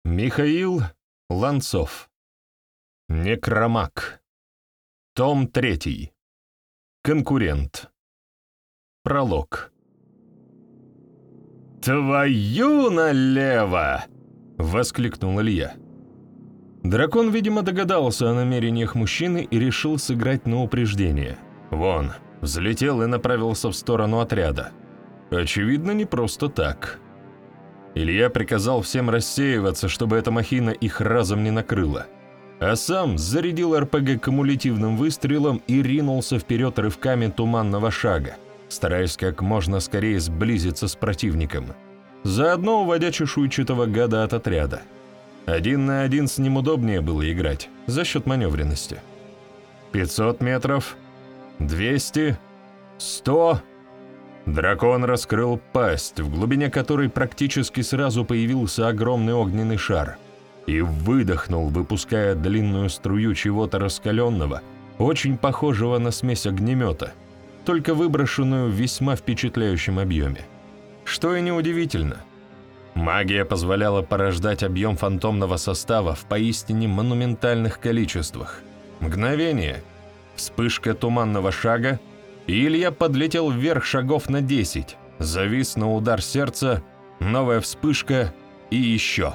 Михаил Ланцов. Некромаг. Том 3. Конкурент. Пролог. «Твою налево!» — воскликнул Илья. Дракон, видимо, догадался о намерениях мужчины и решил сыграть на упреждение. Вон, взлетел и направился в сторону отряда. Очевидно, не просто так. Илья приказал всем рассеиваться, чтобы эта махина их разом не накрыла, а сам зарядил РПГ кумулятивным выстрелом и ринулся вперед рывками туманного шага, стараясь как можно скорее сблизиться с противником, заодно уводя чешуйчатого гада от отряда. 1 на 1 с ним удобнее было играть за счет маневренности. 500 метров, 200, 100... Дракон раскрыл пасть, в глубине которой практически сразу появился огромный огненный шар, и выдохнул, выпуская длинную струю чего-то раскаленного, очень похожего на смесь огнемета, только выброшенную в весьма впечатляющем объеме. Что и неудивительно. Магия позволяла порождать объем фантомного состава в поистине монументальных количествах. Мгновение, вспышка туманного шага, и Илья подлетел вверх шагов на 10, завис на удар сердца, новая вспышка и еще.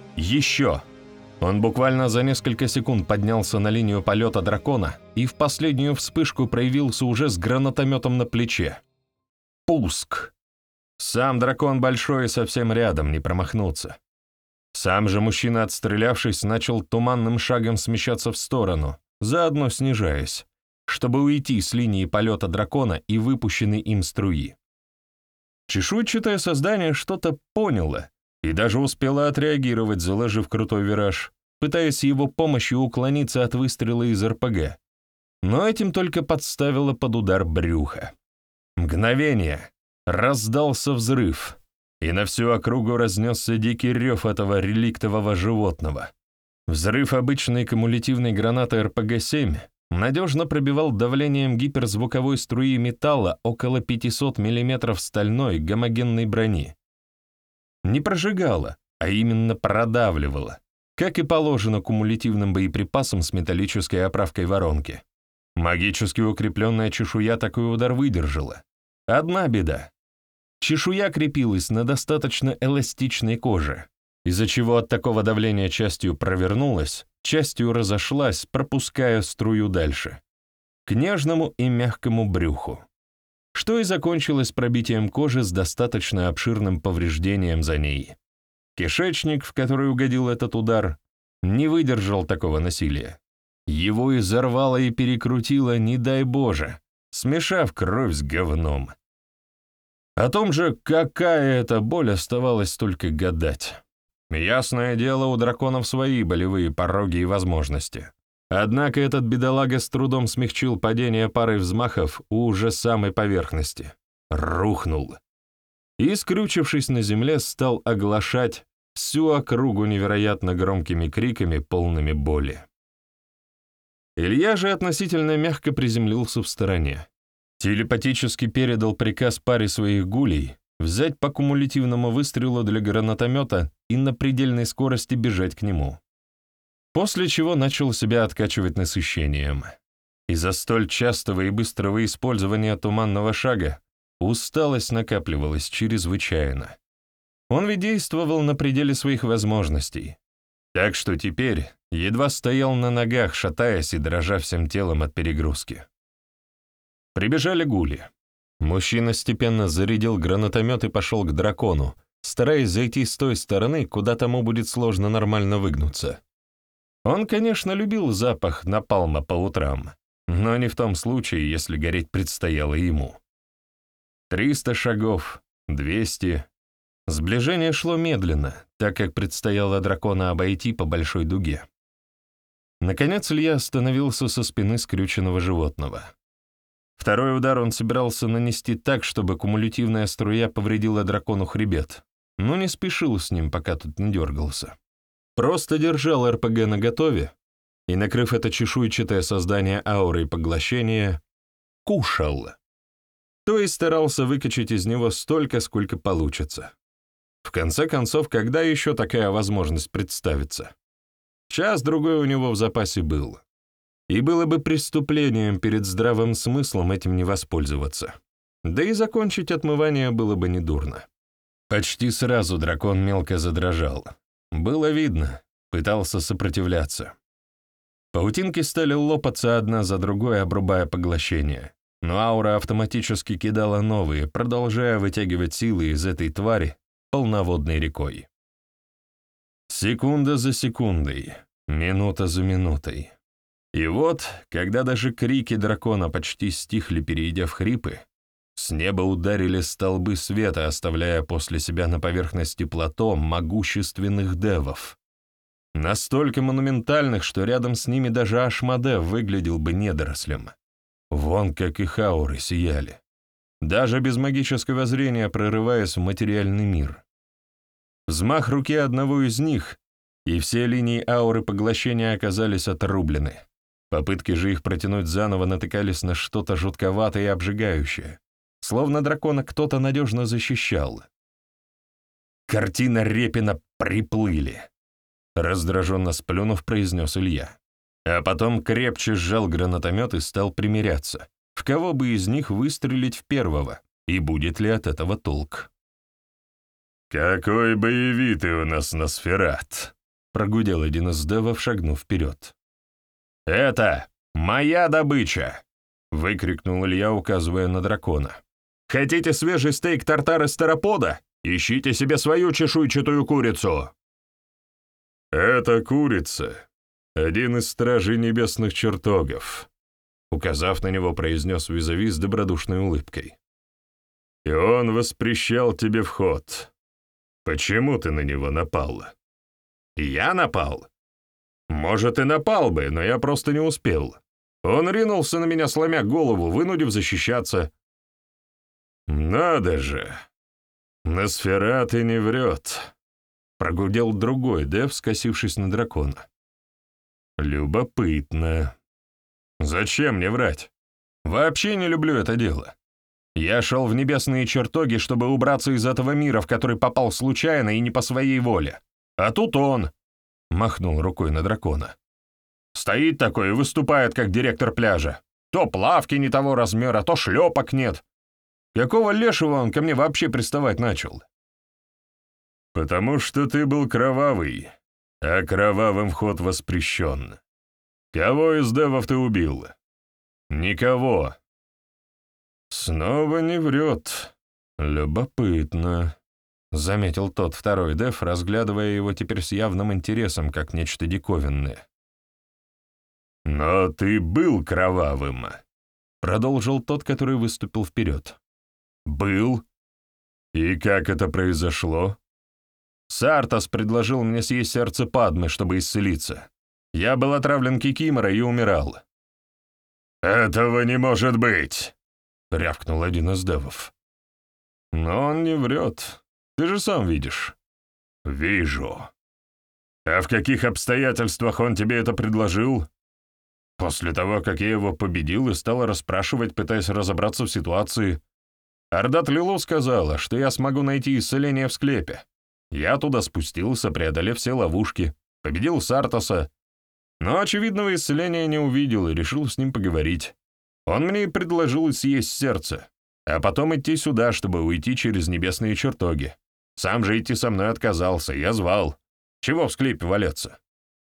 Он буквально за несколько секунд поднялся на линию полета дракона и в последнюю вспышку проявился уже с гранатометом на плече. Пуск. Сам дракон большой и совсем рядом, не промахнуться. Сам же мужчина, отстрелявшись, начал туманным шагом смещаться в сторону, заодно снижаясь, чтобы уйти с линии полета дракона и выпущенной им струи. Чешуйчатое создание что-то поняло и даже успело отреагировать, заложив крутой вираж, пытаясь его помощью уклониться от выстрела из РПГ, но этим только подставило под удар брюха. Мгновение, раздался взрыв, и на всю округу разнесся дикий рев этого реликтового животного. Взрыв обычной кумулятивной гранаты РПГ-7 надежно пробивал давлением гиперзвуковой струи металла около 500 мм стальной гомогенной брони. Не прожигала, а именно продавливала, как и положено кумулятивным боеприпасам с металлической оправкой воронки. Магически укрепленная чешуя такой удар выдержала. Одна беда. Чешуя крепилась на достаточно эластичной коже, из-за чего от такого давления частью провернулась, частью разошлась, пропуская струю дальше, к нежному и мягкому брюху, что и закончилось пробитием кожи с достаточно обширным повреждением за ней. Кишечник, в который угодил этот удар, не выдержал такого насилия. Его изорвало и перекрутило, не дай Боже, смешав кровь с говном. О том же, какая это боль, оставалось только гадать. Ясное дело, у драконов свои болевые пороги и возможности. Однако этот бедолага с трудом смягчил падение парой взмахов у уже самой поверхности. Рухнул. И, скрючившись на земле, стал оглашать всю округу невероятно громкими криками, полными боли. Илья же относительно мягко приземлился в стороне. Телепатически передал приказ паре своих гулей взять по кумулятивному выстрелу для гранатомета и на предельной скорости бежать к нему. После чего начал себя откачивать насыщением. Из-за столь частого и быстрого использования туманного шага усталость накапливалась чрезвычайно. Он ведь действовал на пределе своих возможностей, так что теперь едва стоял на ногах, шатаясь и дрожа всем телом от перегрузки. Прибежали гули. Мужчина степенно зарядил гранатомет и пошел к дракону, стараясь зайти с той стороны, куда тому будет сложно нормально выгнуться. Он, конечно, любил запах напалма по утрам, но не в том случае, если гореть предстояло ему. 300 шагов, 200. Сближение шло медленно, так как предстояло дракона обойти по большой дуге. Наконец Илья остановился со спины скрюченного животного. Второй удар он собирался нанести так, чтобы кумулятивная струя повредила дракону хребет, но не спешил с ним, пока тут не дергался. Просто держал РПГ наготове и, накрыв это чешуйчатое создание аурой поглощения, кушал. То есть старался выкачать из него столько, сколько получится. В конце концов, когда еще такая возможность представится? Час-другой у него в запасе был. И было бы преступлением перед здравым смыслом этим не воспользоваться. Да и закончить отмывание было бы недурно. Почти сразу дракон мелко задрожал. Было видно, пытался сопротивляться. Паутинки стали лопаться одна за другой, обрубая поглощение. Но аура автоматически кидала новые, продолжая вытягивать силы из этой твари полноводной рекой. Секунда за секундой, минута за минутой. И вот, когда даже крики дракона почти стихли, перейдя в хрипы, с неба ударили столбы света, оставляя после себя на поверхности плато могущественных девов. Настолько монументальных, что рядом с ними даже Ашмодев выглядел бы недорослем. Вон как их ауры сияли, даже без магического зрения прорываясь в материальный мир. Взмах руки одного из них, и все линии ауры поглощения оказались отрублены. Попытки же их протянуть заново натыкались на что-то жутковатое и обжигающее, словно дракона кто-то надежно защищал. Картина Репина приплыли. Раздраженно сплюнув, произнес Илья. А потом крепче сжал гранатомет и стал примиряться, в кого бы из них выстрелить в первого, и будет ли от этого толк. «Какой боевитый у нас Носферат!» — прогудел один из девов, шагнув вперед. «Это моя добыча!» — выкрикнул Илья, указывая на дракона. «Хотите свежий стейк тартар из теропода? Ищите себе свою чешуйчатую курицу!» «Это курица, один из стражей небесных чертогов», — указав на него, произнес визави с добродушной улыбкой. «И он воспрещал тебе вход. Почему ты на него напал?» «Я напал? Может, и напал бы, но я просто не успел. Он ринулся на меня, сломя голову, вынудив защищаться». «Надо же! Носферат и не врет», — прогудел другой дев, скосившись на дракона. «Любопытно. Зачем мне врать? Вообще не люблю это дело. Я шел в небесные чертоги, чтобы убраться из этого мира, в который попал случайно и не по своей воле. А тут он...» — махнул рукой на дракона. «Стоит такой и выступает, как директор пляжа. То плавки не того размера, то шлепок нет. Какого лешего он ко мне вообще приставать начал?» «Потому что ты был кровавый, а кровавым вход воспрещен. Кого из девов ты убил?» «Никого». «Снова не врет. Любопытно», — заметил тот второй дев, разглядывая его теперь с явным интересом, как нечто диковинное. «Но ты был кровавым», — продолжил тот, который выступил вперед. «Был? И как это произошло?» «Сартос предложил мне съесть сердце Падмы, чтобы исцелиться. Я был отравлен кикиморой и умирал». «Этого не может быть!» — рявкнул один из девов. «Но он не врет. Ты же сам видишь». «Вижу. А в каких обстоятельствах он тебе это предложил?» «После того, как я его победил и стал расспрашивать, пытаясь разобраться в ситуации. Ардат Лилу сказала, что я смогу найти исцеление в склепе. Я туда спустился, преодолев все ловушки, победил Сартоса, но очевидного исцеления не увидел и решил с ним поговорить. Он мне и предложил съесть сердце, а потом идти сюда, чтобы уйти через небесные чертоги. Сам же идти со мной отказался, я звал. Чего в склепе валяться?»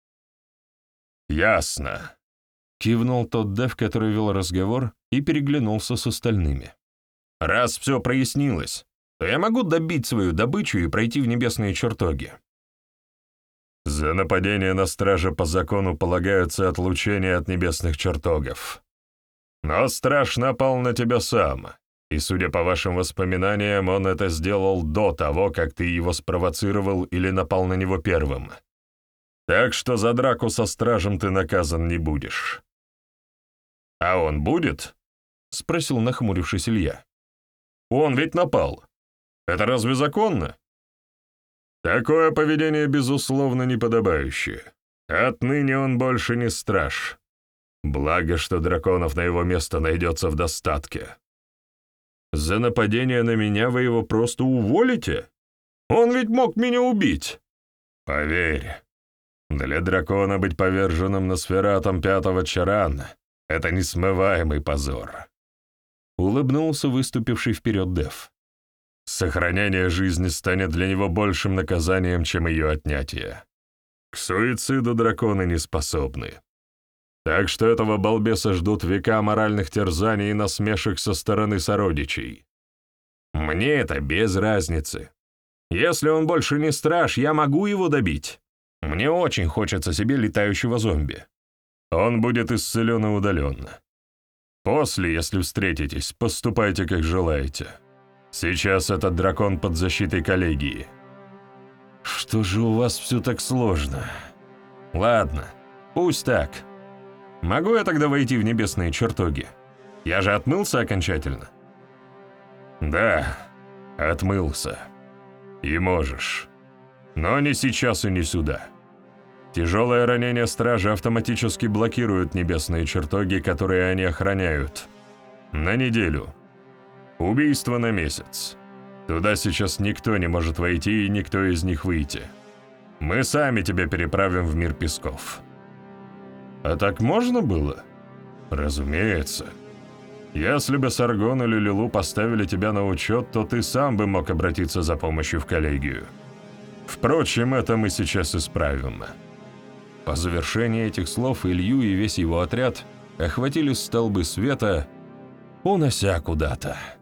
«Ясно», — кивнул тот дев, который вел разговор, и переглянулся с остальными. «Раз все прояснилось, то я могу добить свою добычу и пройти в небесные чертоги». «За нападение на стража по закону полагаются отлучения от небесных чертогов. Но страж напал на тебя сам, и, судя по вашим воспоминаниям, он это сделал до того, как ты его спровоцировал или напал на него первым. Так что за драку со стражем ты наказан не будешь». «А он будет?» — спросил, нахмурившись, Илья. «Он ведь напал. Это разве законно?» «Такое поведение, безусловно, неподобающее. Отныне он больше не страж. Благо, что драконов на его место найдется в достатке». «За нападение на меня вы его просто уволите?» Он ведь мог меня убить. Поверь, для дракона быть поверженным Носфератом пятого Чаран — это несмываемый позор. Улыбнулся выступивший вперед Дев. Сохранение жизни станет для него большим наказанием, чем ее отнятие. К суициду драконы не способны. Так что этого балбеса ждут века моральных терзаний и насмешек со стороны сородичей. Мне это без разницы. Если он больше не страж, я могу его добить. Мне очень хочется себе летающего зомби. Он будет исцелен и удален. После, если встретитесь, поступайте, как желаете. Сейчас этот дракон под защитой коллегии. Что же у вас все так сложно? Ладно, пусть так. Могу я тогда войти в небесные чертоги? Я же отмылся окончательно? Да, отмылся. И можешь. Но не сейчас и не сюда. Тяжелое ранение стражи автоматически блокируют небесные чертоги, которые они охраняют. На неделю. Убийство на месяц. Туда сейчас никто не может войти и никто из них выйти. Мы сами тебя переправим в мир песков. А так можно было? Разумеется. Если бы Саргон или Лилу поставили тебя на учет, то ты сам бы мог обратиться за помощью в коллегию. Впрочем, это мы сейчас исправим. По завершении этих слов Илью и весь его отряд охватили столбы света, унося куда-то.